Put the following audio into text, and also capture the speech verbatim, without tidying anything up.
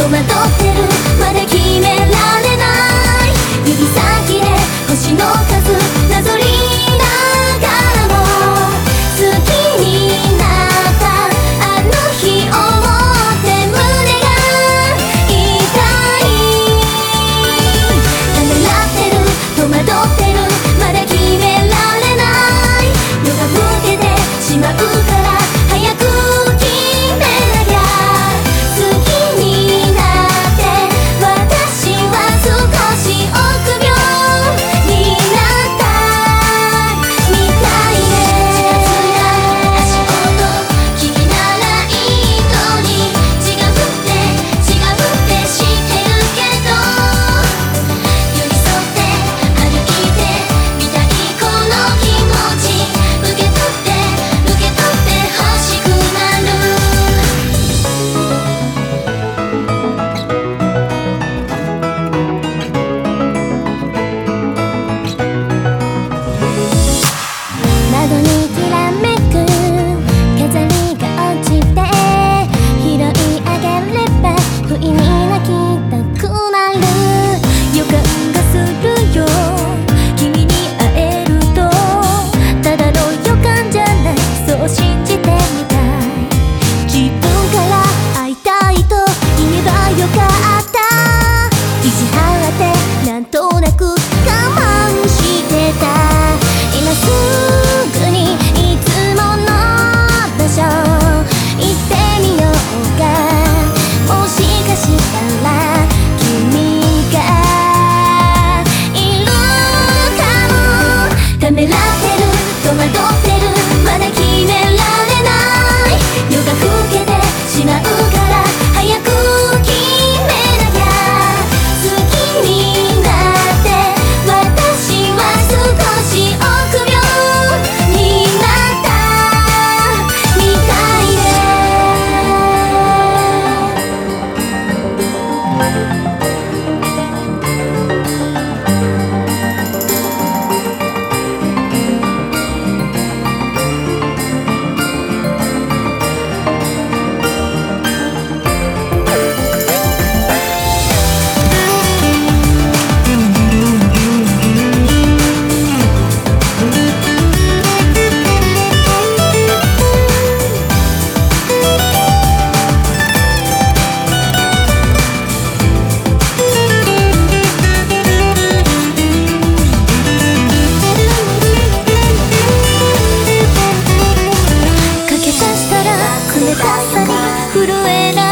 戸惑ってる、まだ決められない。指先で星の数なぞりながらも、好きになったあの日思って胸が痛い。ためらってる、戸惑ってる、まだ決められない。夜が更けてしまうから早く決めなきゃ。好きになって私は少し臆病になったみたいね。近づいた足音聞きならいいのに、違うって違うって知ってるけど、寄り添って歩いてみたいこの気持ち、受け取って受け取って欲しくなる。窓にきらめく飾りが落ちて、拾い上げれば不意に泣きたくなる。予感がするよ、君に会えると。ただの予感じゃない、そう信じてみたい。自分から会いたいと言えばよかった。意地張ってなんとなく我慢してた。今すぐにいつもの場所行ってみようか。もしかしたら君がいるかも。ためらってる、戸惑ってる、まだ決められない。夜が更けてしまうから早く決めなきゃ。好きになって私は少し臆病になったみたいね。かけさしたら冷たさに震えな